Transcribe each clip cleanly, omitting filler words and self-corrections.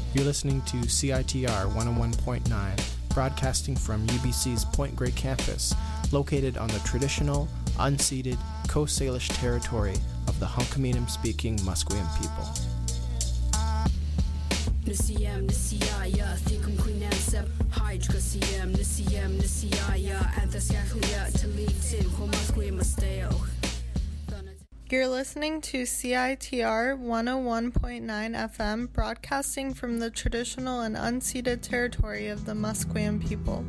You're listening to CITR 101.9, broadcasting from UBC's Point Grey campus, located on the traditional, unceded Coast Salish territory of the Hunkaminam-speaking Musqueam people. You're listening to CITR 101.9 FM, broadcasting from the traditional and unceded territory of the Musqueam people.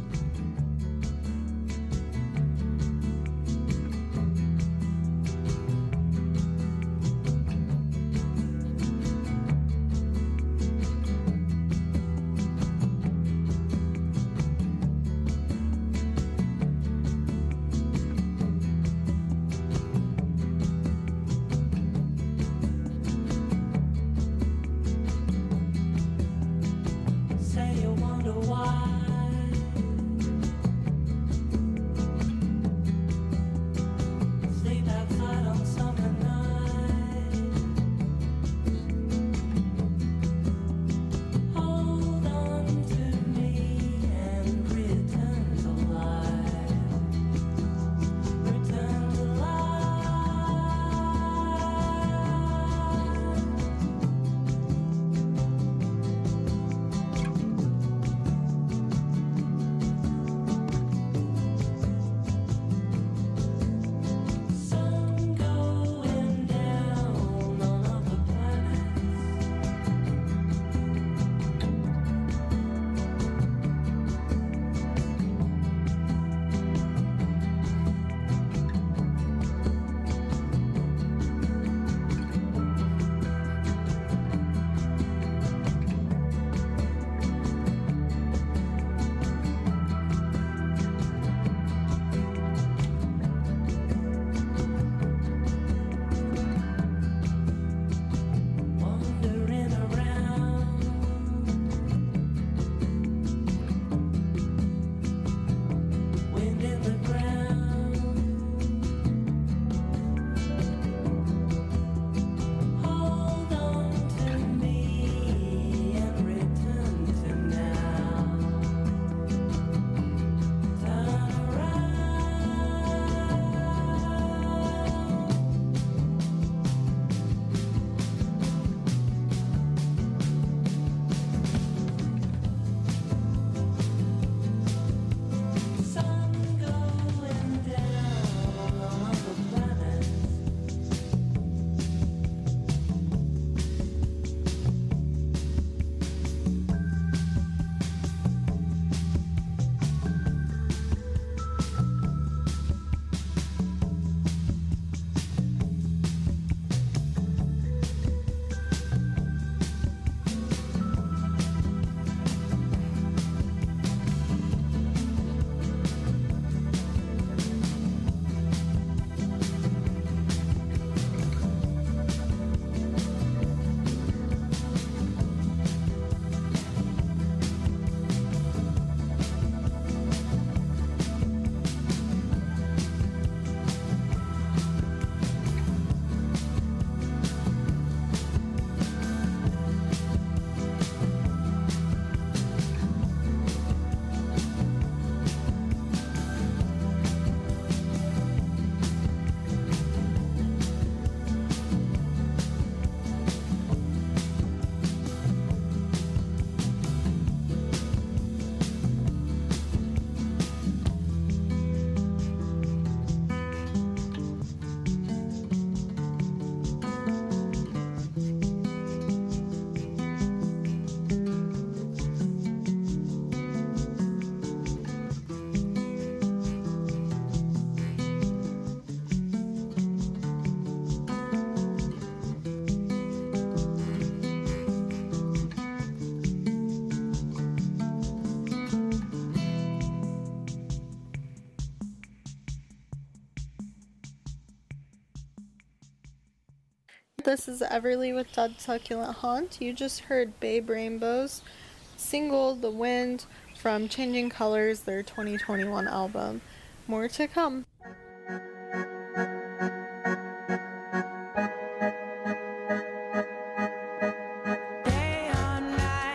This is Everly with Dead Succulent Haunt. You just heard Babe Rainbow's single, The Wind, from Changing Colors, their 2021 album. More to come. Day or night.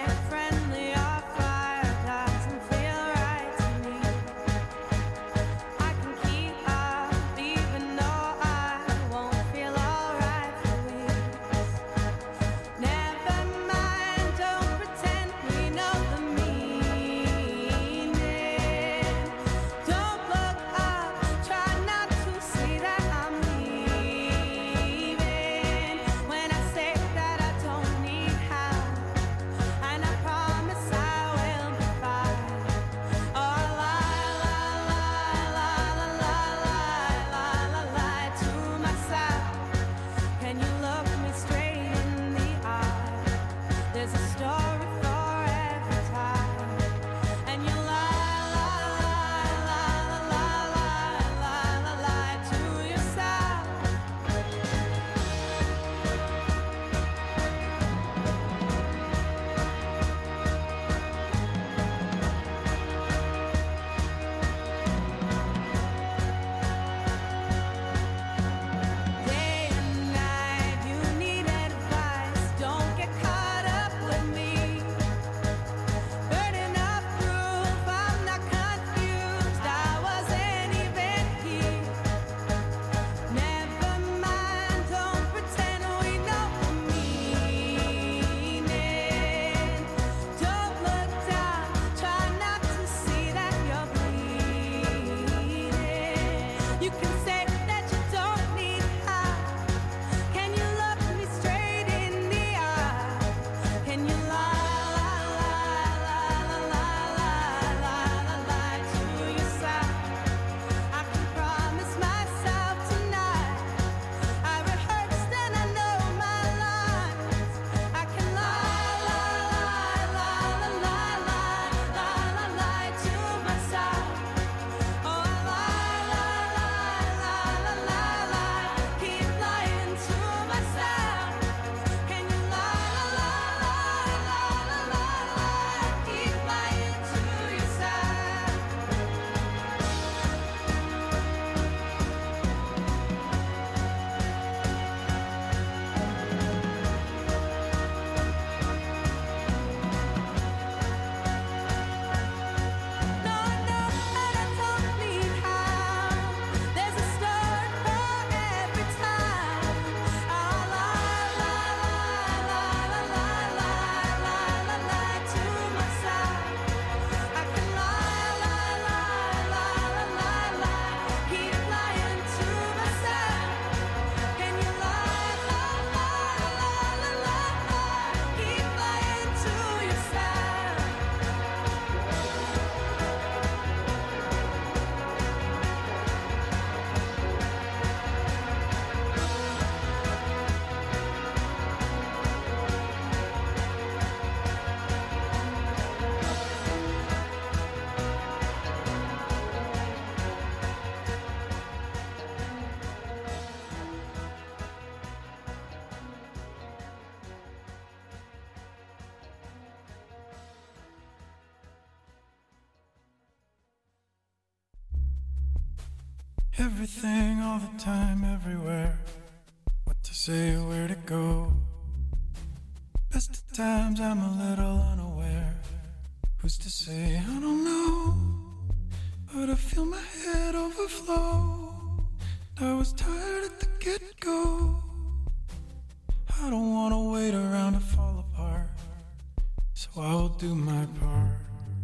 Everything, all the time, everywhere. What to say, where to go. Best of times I'm a little unaware. Who's to say, I don't know. But I feel my head overflow. I was tired at the get-go. I don't wanna wait around to fall apart, so I will do my part.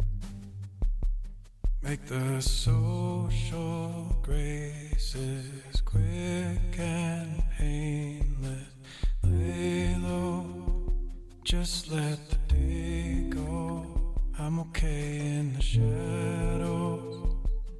Make the social graces quick and painless. Lay low, just let the day go. I'm okay in the shadows.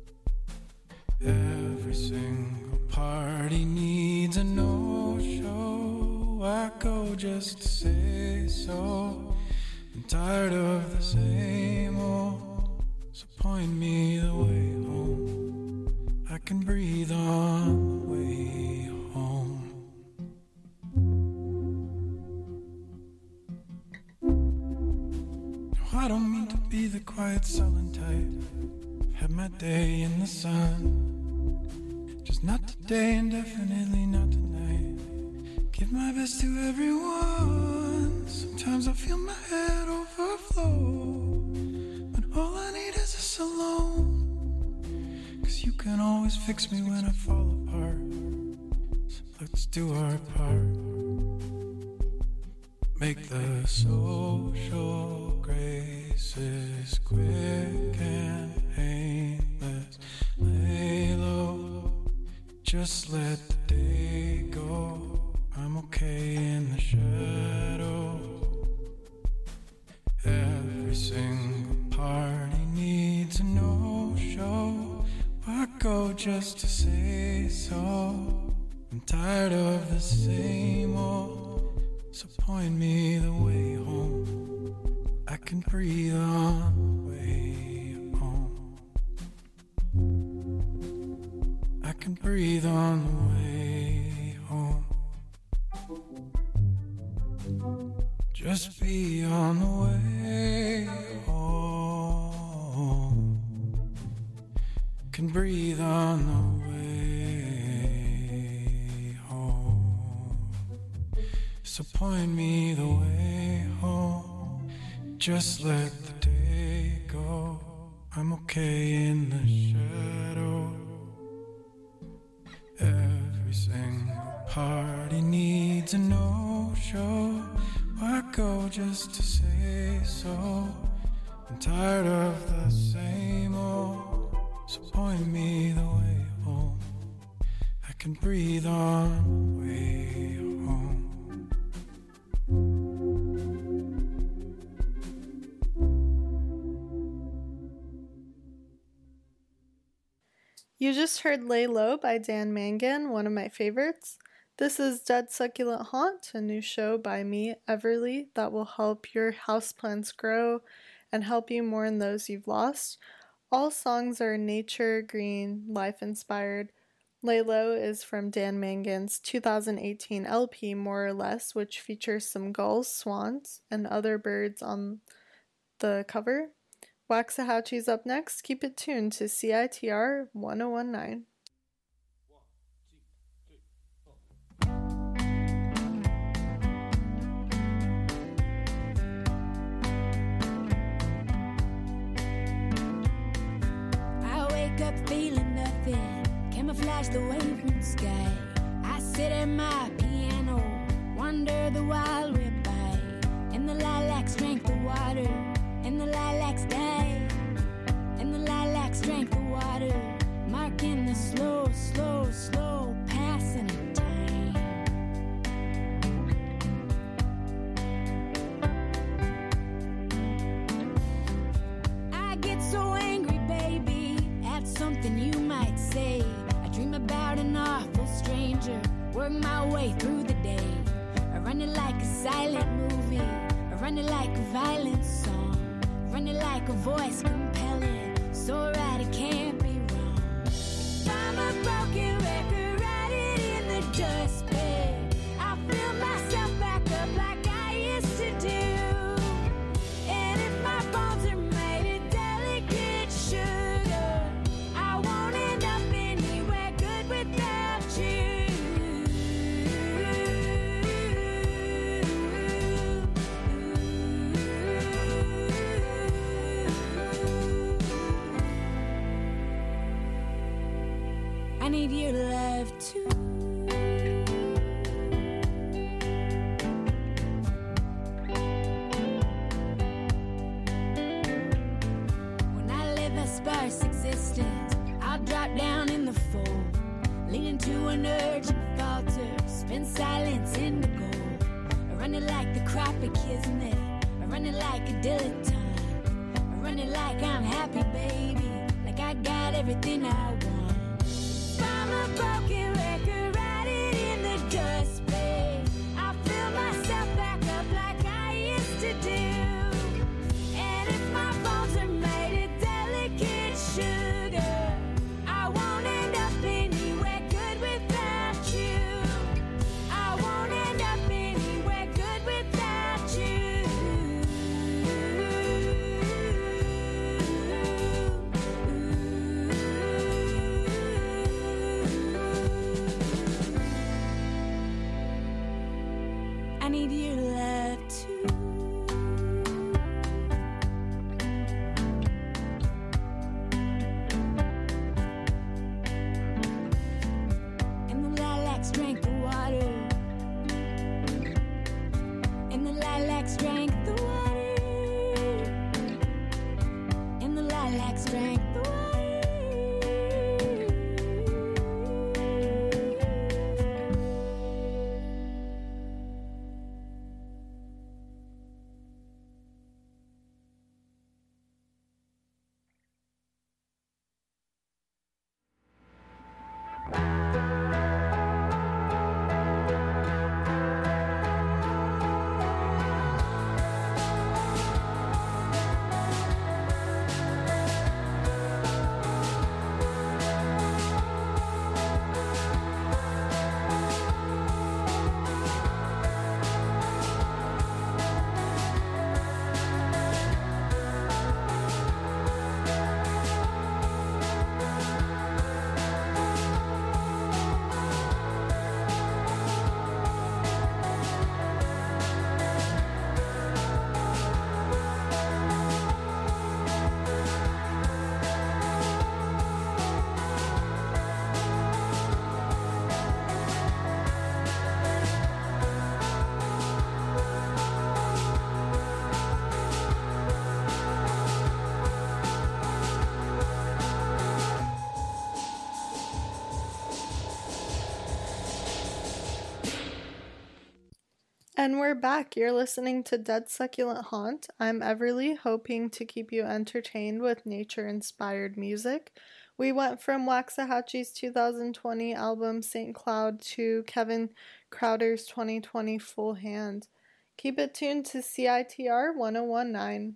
Every single party needs a no-show. I go just to say so. I'm tired of the same old, so point me the way home. I can breathe on the way home. No, I don't mean to be the quiet, sullen type. Had my day in the sun. Just not today and definitely not tonight. Give my best to everyone. Sometimes I feel my head overflow, but all I need is us alone. 'Cause you can always fix me when I fall apart. So let's do our part. Make the social graces quick and painless. Lay low, just let the day go. I'm okay in the shadow. Every single party needs a no-show. I go just to say so. I'm tired of the same old, so point me the way home. I can breathe on the way home. I can breathe on the way home. Just be on the way home. Can breathe on the way home. So point me the way home. Just let the day go. I'm okay in the shadow. Every single party needs a no-show. I go just to say so. I'm tired of the same old, so point me the way home. I can breathe on the way home. You just heard Lay Low by Dan Mangan, one of my favorites. This is Dead Succulent Haunt, a new show by me, Everly, that will help your houseplants grow and help you mourn those you've lost. All songs are nature, green, life-inspired. Lay Low is from Dan Mangan's 2018 LP, More or Less, which features some gulls, swans, and other birds on the cover. Waxahachie's up next. Keep it tuned to CITR 1019. Feeling nothing, camouflage the waving sky. I sit at my piano, wonder the while we're by. And the lilacs drank the water, and the lilacs died. And the lilacs drank the water, marking the slow, slow, slow passing of time. I get so angry, baby, at something you might say. I dream about an awful stranger, work my way through the day. I run it like a silent movie, I run it like a violent song, run it like a voice compelling, so right it can't be wrong. If I'm a broken record, write it in the dustbin. I fill myself back up like I used to do. And if my bones are made of delicate sugar, I won't end up anywhere good. to an urgent falter, spin silence in the gold. I run it like the crop of kismet, I run it like a dilettante, I run it like I'm happy, baby, like I got everything I want. From a broken record, write it in the dust, babe. I fill myself back up like I used to do. And if my bones are made of delicate sugar, I won't end up anywhere good without you. I won't end up anywhere good without you. I need your love too. And the lilacs drank the water. And the lilacs drank the water. And the lilacs drank the water. And we're back. You're listening to Dead Succulent Haunt. I'm Everly, hoping to keep you entertained with nature-inspired music. We went from Waxahachie's 2020 album St. Cloud to Kevin Crowder's 2020 Full Hand. Keep it tuned to CITR 1019.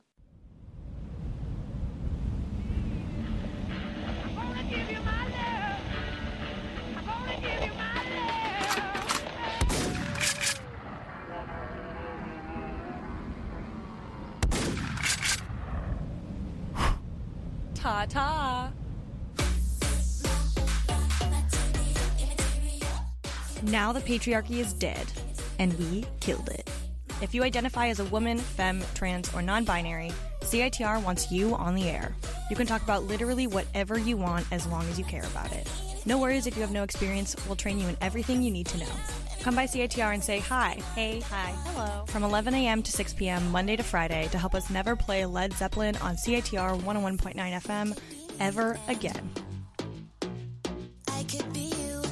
Ta-ta. Now the patriarchy is dead, and we killed it. If you identify as a woman, femme, trans, or non-binary, CITR wants you on the air. You can talk about literally whatever you want as long as you care about it. No worries if you have no experience, we'll train you in everything you need to know. Come by CITR and say hi. Hey, hi, hello. From 11 a.m. to 6 p.m. Monday to Friday to help us never play Led Zeppelin on CITR 101.9 FM ever again. I could be you.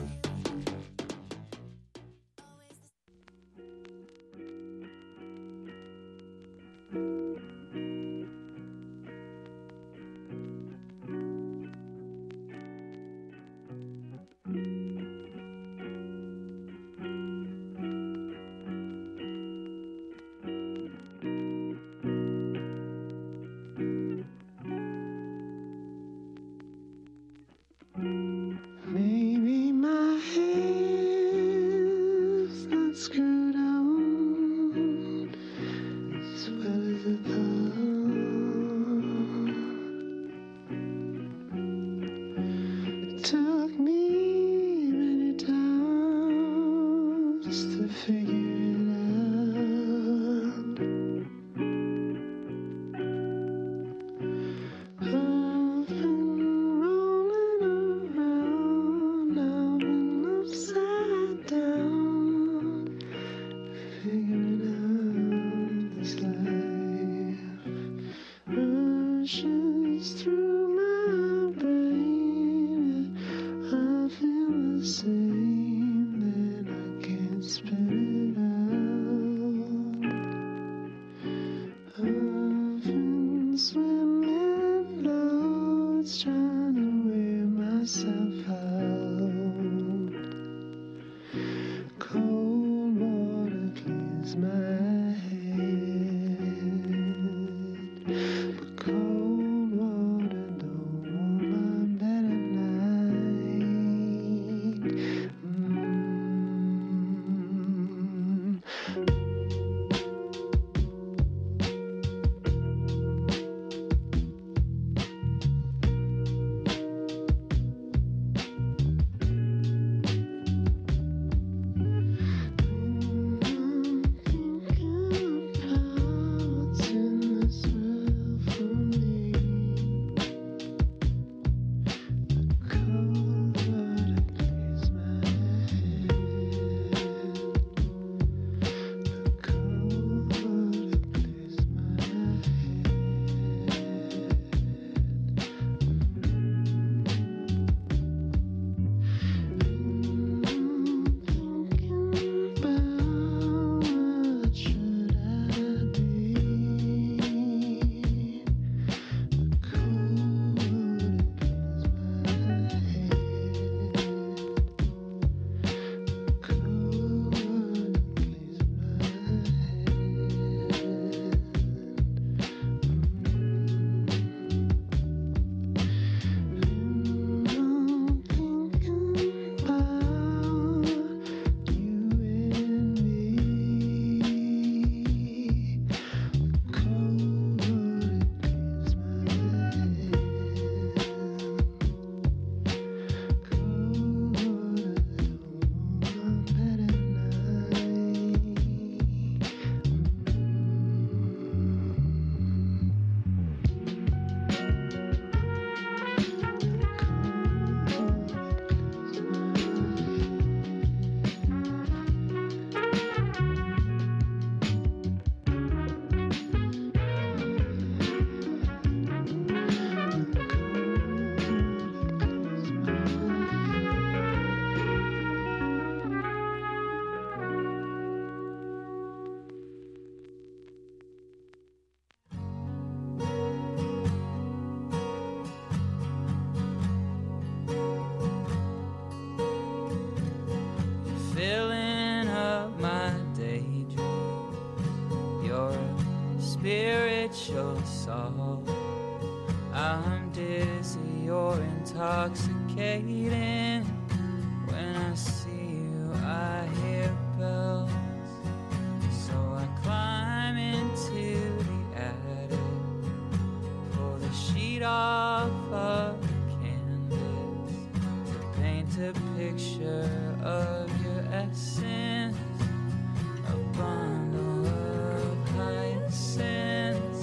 spiritual soul. I'm dizzy or intoxicating. When I see you, I hear bells. So I climb into the attic, pull the sheet off of the canvas to paint a picture of your essence, a bundle of hyacinths.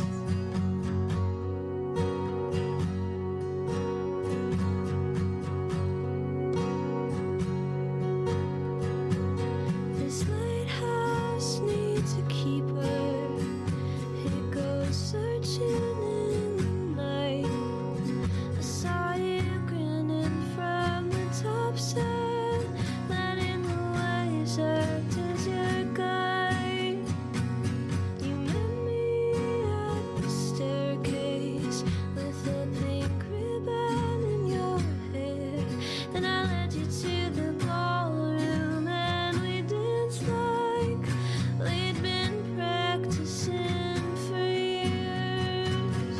This lighthouse needs a keeper. It goes searching in the night. I saw you grinning from the topside, letting the waves act as your guide. You met me at the staircase with a pink ribbon in your hair. Then I led you to the ballroom and we danced like we'd been practicing for years.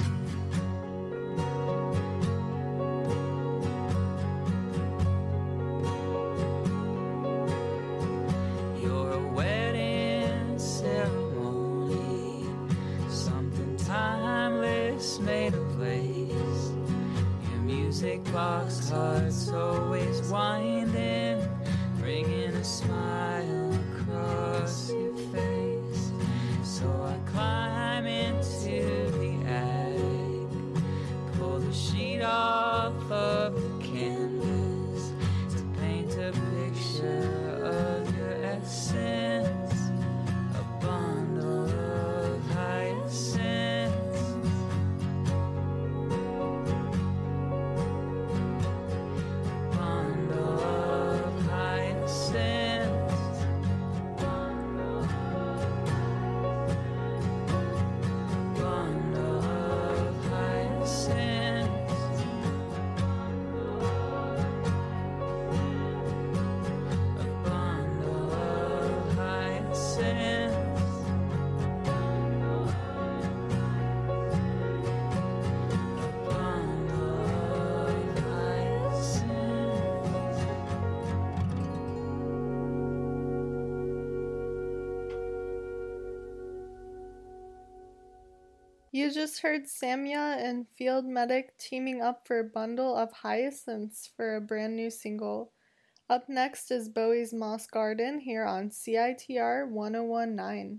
You're a wedding ceremony, something timeless made of lace. Your music box heart's always winding, bringing a smile across your face. So I climb into the attic, pull the sheet off of the canvas to paint a picture of your essence, a bundle of hyacinths. Bundle of hyacinths. Bundle of hyacinths. A bundle of hyacinths. A bundle of hyacinths. You just heard Samya and Field Medic teaming up for Bundle of Hyacinths for a brand new single. Up next is Bowie's Moss Garden here on CITR 1019.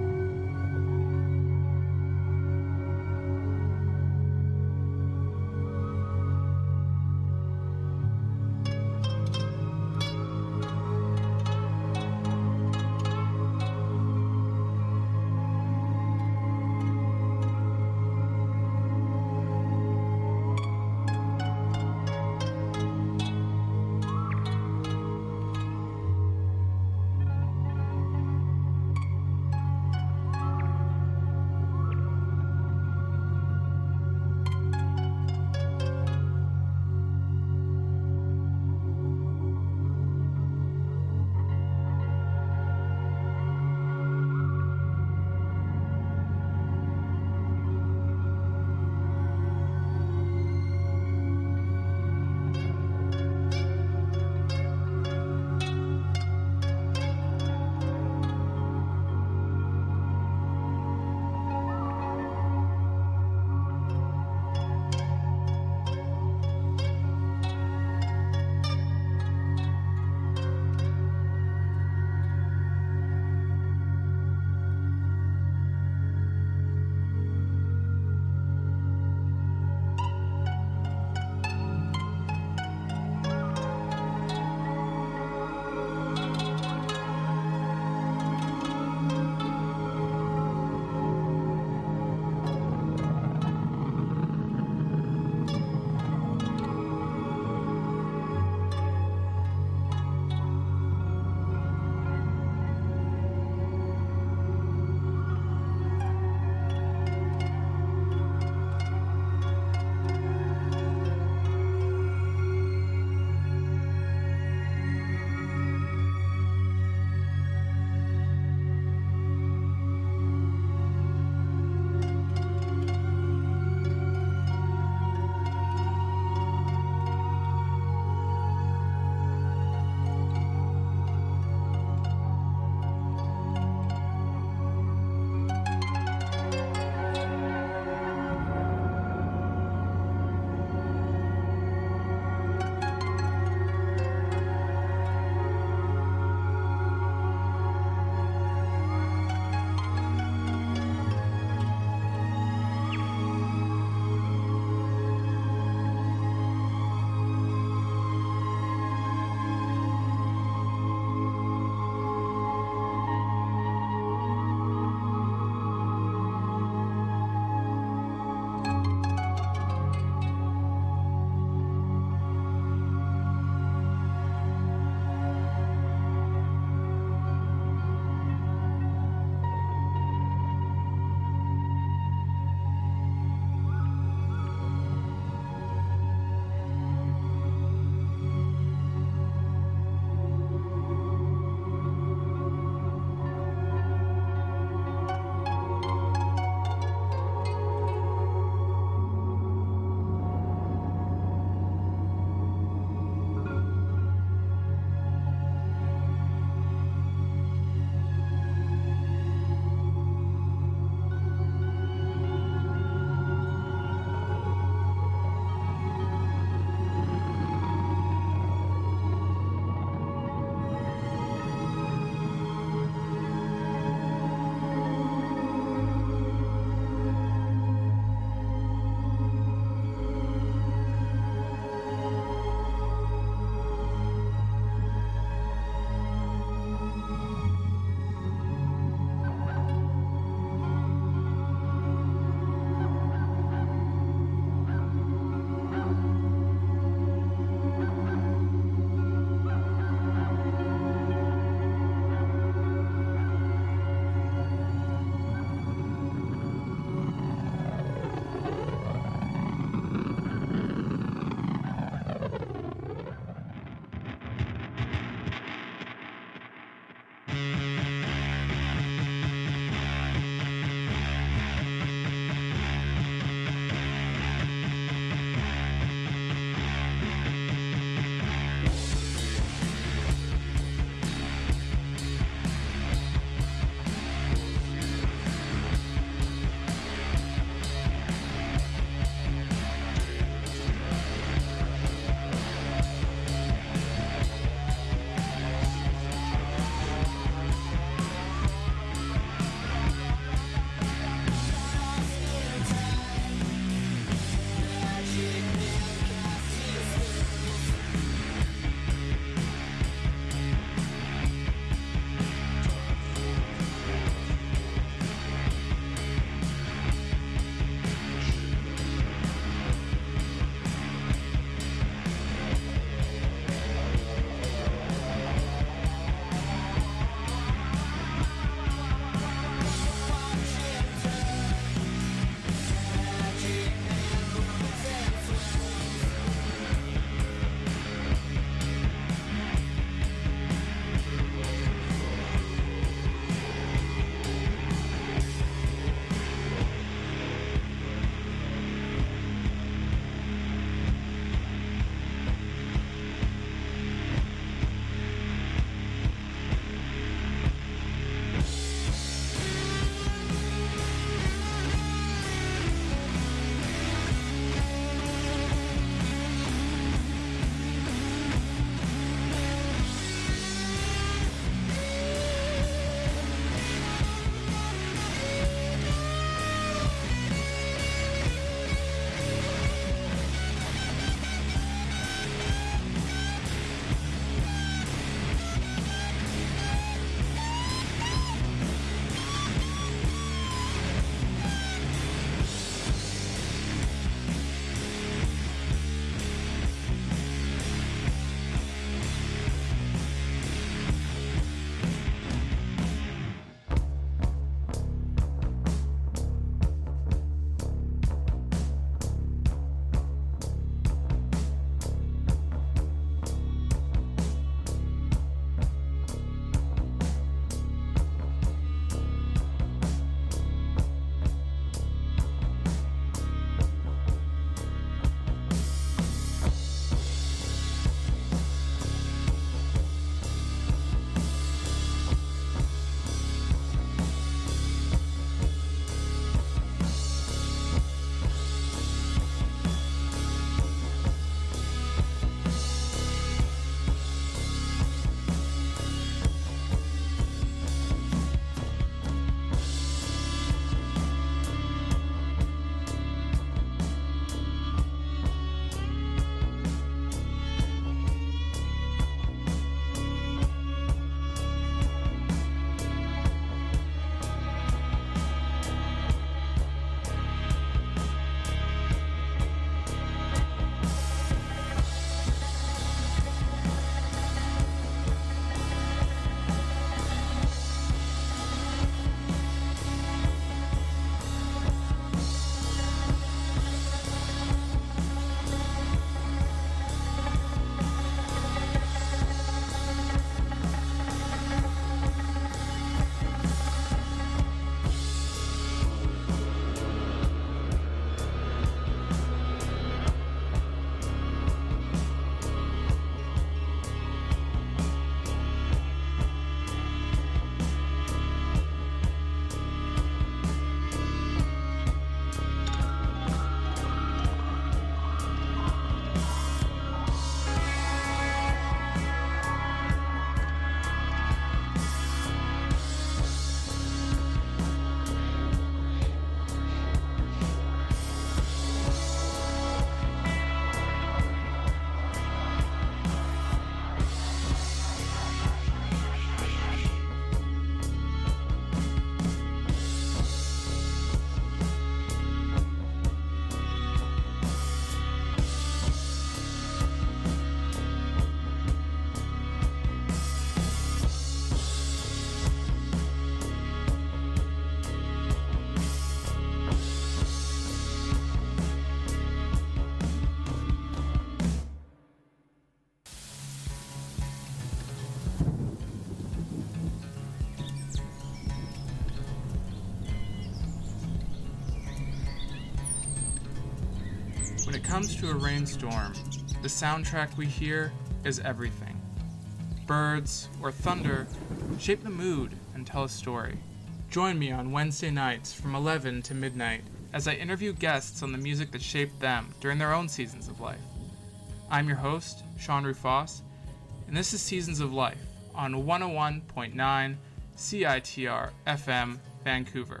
When it comes to a rainstorm, the soundtrack we hear is everything. Birds or thunder shape the mood and tell a story. Join me on Wednesday nights from 11 to midnight as I interview guests on the music that shaped them during their own seasons of life. I'm your host, Sean Rufus, and this is Seasons of Life on 101.9 CITR FM, Vancouver.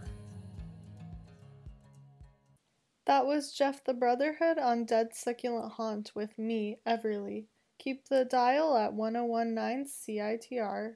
That was Jeff the Brotherhood on Dead Succulent Haunt with me, Everly. Keep the dial at 101.9 CITR.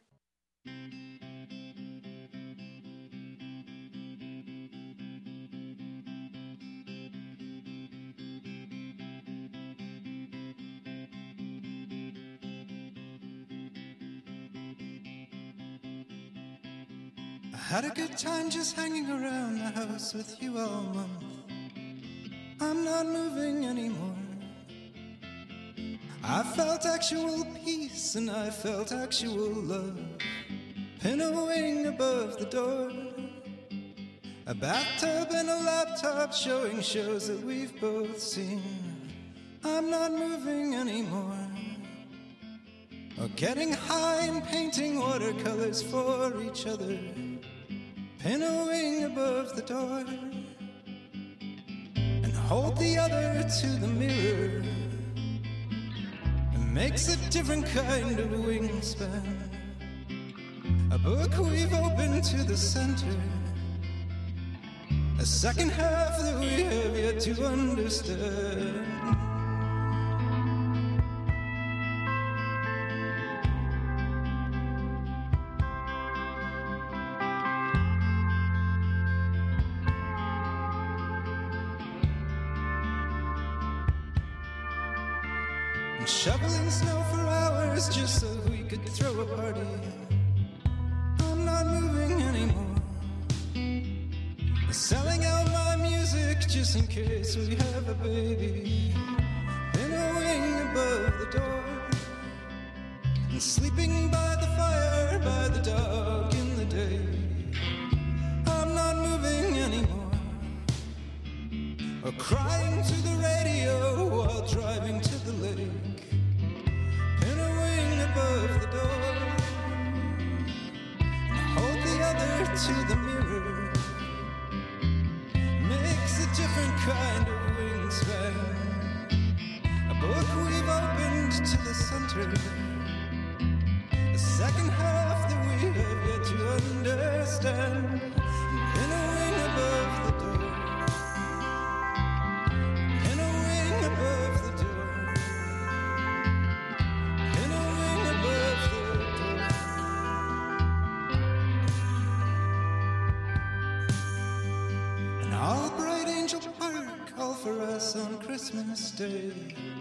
I had a good time just hanging around the house with you all month. I'm not moving anymore. I felt actual peace and I felt actual love. Pin a wing above the door. A bathtub and a laptop showing shows that we've both seen. I'm not moving anymore. Or getting high and painting watercolors for each other. Pin a wing above the door. And hold the other to the mirror. It makes a different kind of wingspan. A book we've opened to the center. A second half that we have yet to understand. And shoveling snow for hours just so we could throw a party. I'm not moving anymore. Selling out my music just in case we have a baby. In a wing above the door. And sleeping by the fire, by the dog in the day. I'm not moving anymore. Or crying to the radio while driving to the lake. In a wing above the door. And hold the other to the mirror. Makes a different kind of wingspan. A book we've opened to the center. The second half that we have yet to understand. In a wing above the door. In a wing above the door. In a wing above the door. And all bright Angel Park call for us on Christmas Day.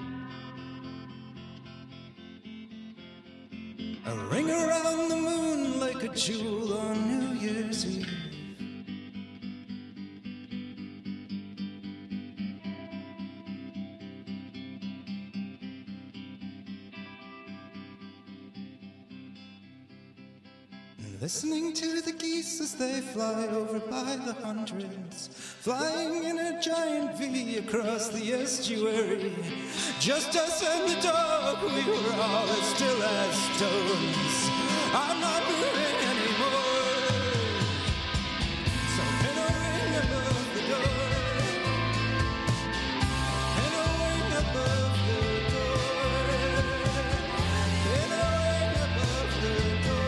A ring around the moon like a jewel on New Year's Eve. Listening to the geese as they fly over by the hundreds, flying in a giant V across the estuary. Just us and the dog, we were all as still as stones. I'm not moving anymore. So pin a ring above the door. Pin a wing above the door. Pin a wing above the door.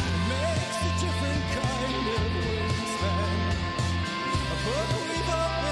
Kind of wingspan. A book we've opened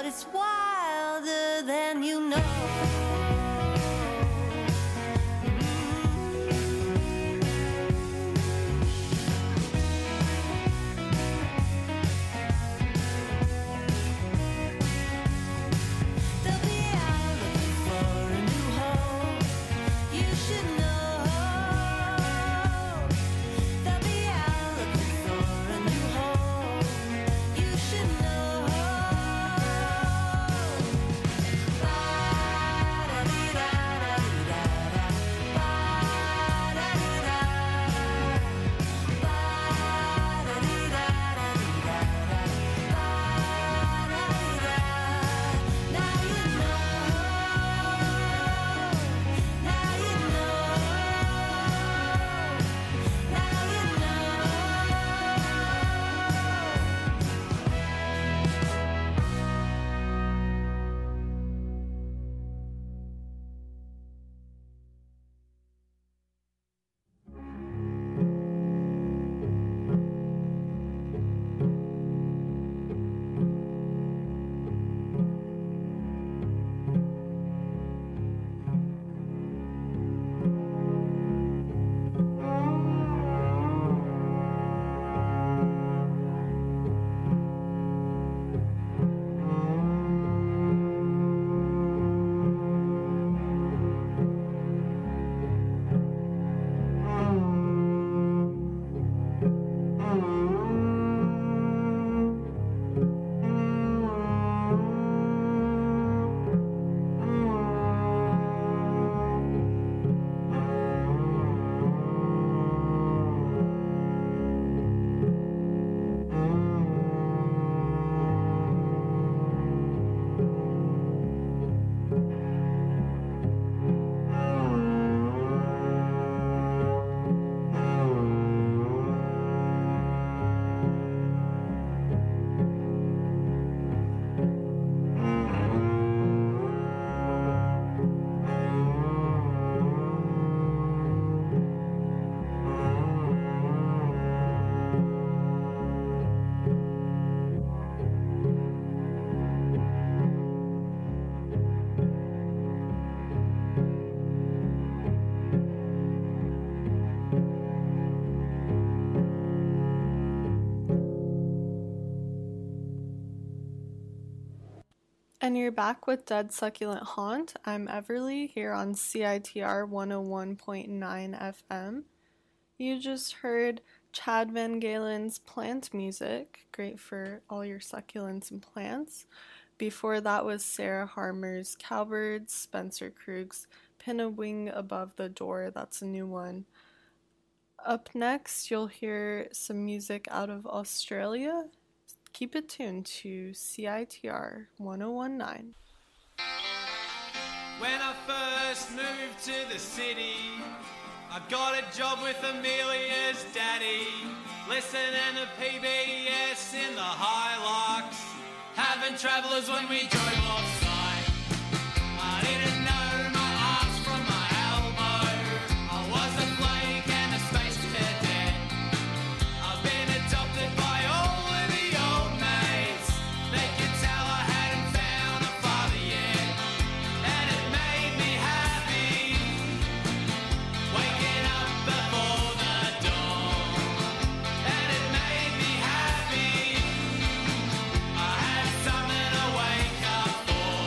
but it's wilder than you know. And you're back with Dead Succulent Haunt. I'm Everly here on CITR 101.9 FM. You just heard Chad Van Galen's Plant Music, great for all your succulents and plants. Before that was Sarah Harmer's Cowbirds, Spencer Krug's Pin a Wing Above the Door, that's a new one. Up next, you'll hear some music out of Australia. Keep it tuned to CITR 101.9. When I first moved to the city, I got a job with Amelia's daddy, listening to PBS in the Hilux, having travellers when we drove off site. I didn't know my arse from my elbow, I was a flake and a space cadet. I've been adopted by all of the old mates, they could tell I hadn't found a father yet, and it made me happy, waking up before the dawn, and it made me happy, I had something to wake up for.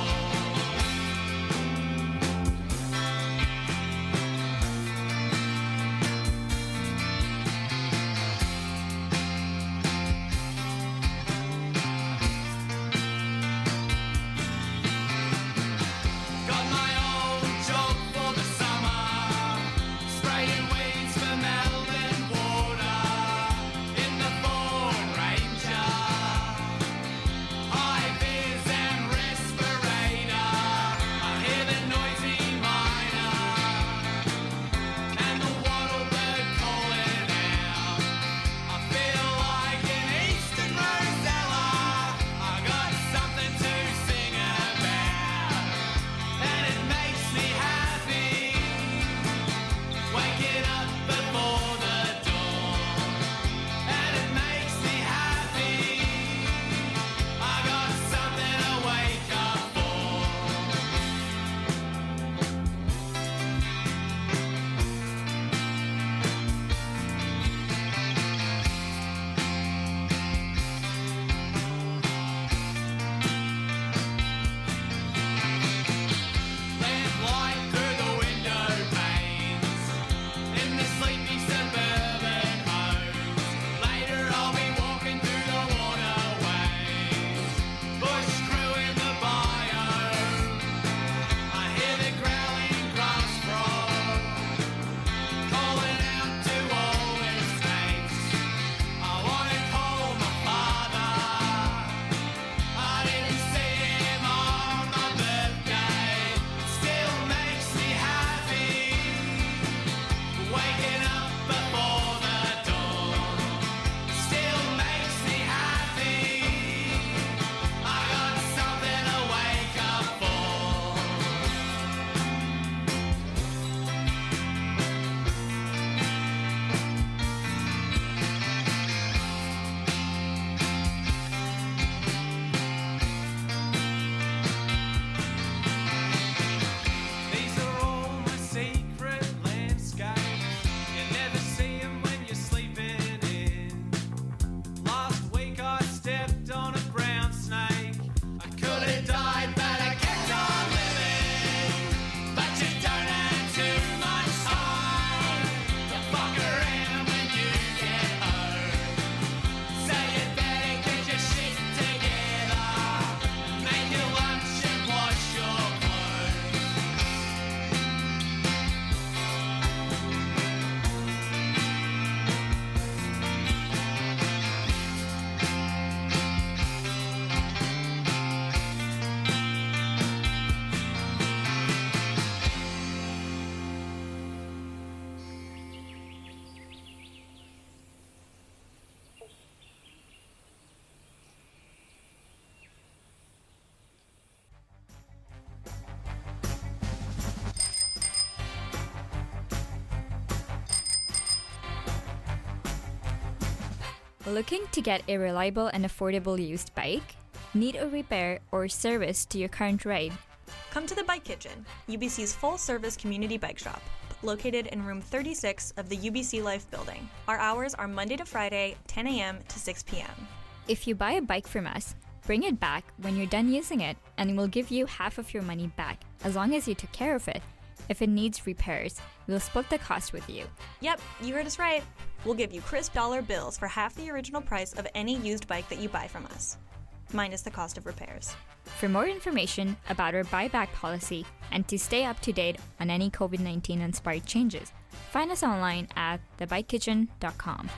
Looking to get a reliable and affordable used bike? Need a repair or service to your current ride? Come to the Bike Kitchen, UBC's full-service community bike shop, located in room 36 of the UBC Life building. Our hours are Monday to Friday, 10 a.m. to 6 p.m. If you buy a bike from us, bring it back when you're done using it and we'll give you half of your money back as long as you took care of it. If it needs repairs, we'll split the cost with you. Yep, you heard us right. We'll give you crisp dollar bills for half the original price of any used bike that you buy from us, minus the cost of repairs. For more information about our buyback policy and to stay up to date on any COVID-19 inspired changes, find us online at thebikekitchen.com.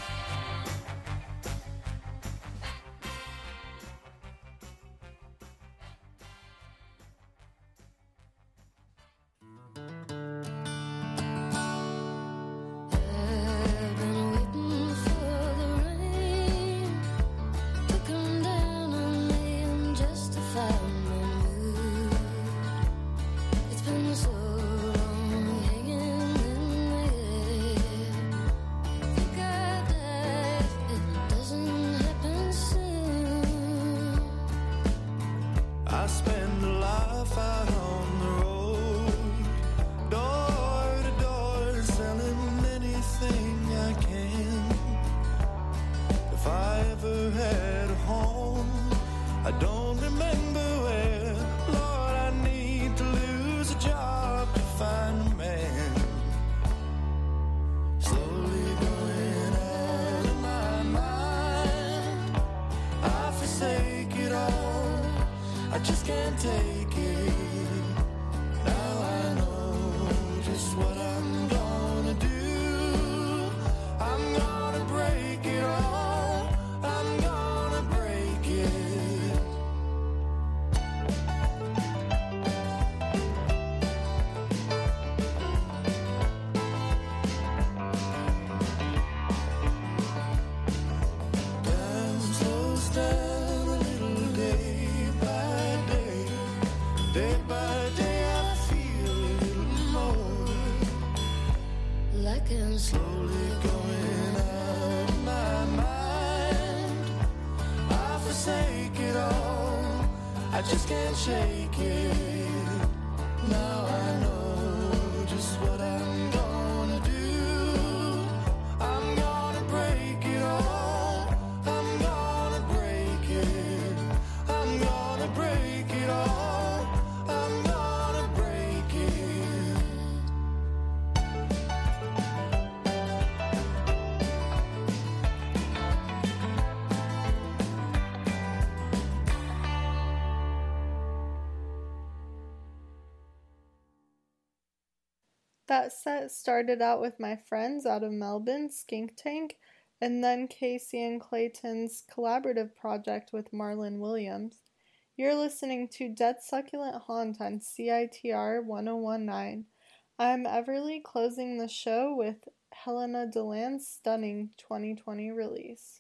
That set started out with my friends out of Melbourne, Skink Tank, and then Casey and Clayton's collaborative project with Marlon Williams. You're listening to Dead Succulent Haunt on CITR 1019. I'm Everly, closing the show with Helena Deland's stunning 2020 release.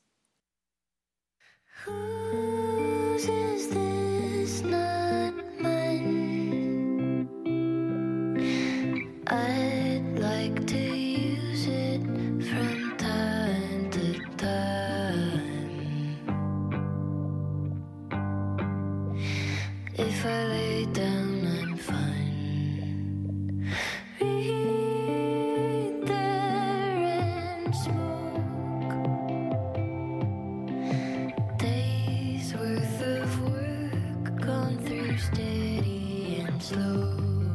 Whose is this? Not mine. I'd like to use it from time to time. If I lay down, I'm fine. Read there and smoke. Days worth of work gone through steady and slow.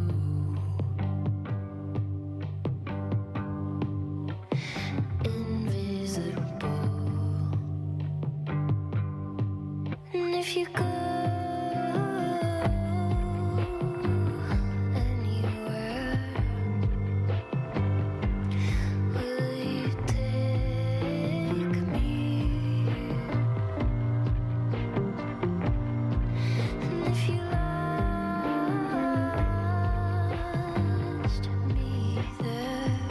If you go anywhere, will you take me? And if you lost me there,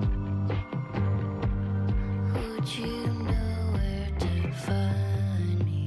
would you know where to find me?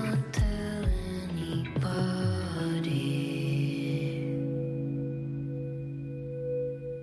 wanted.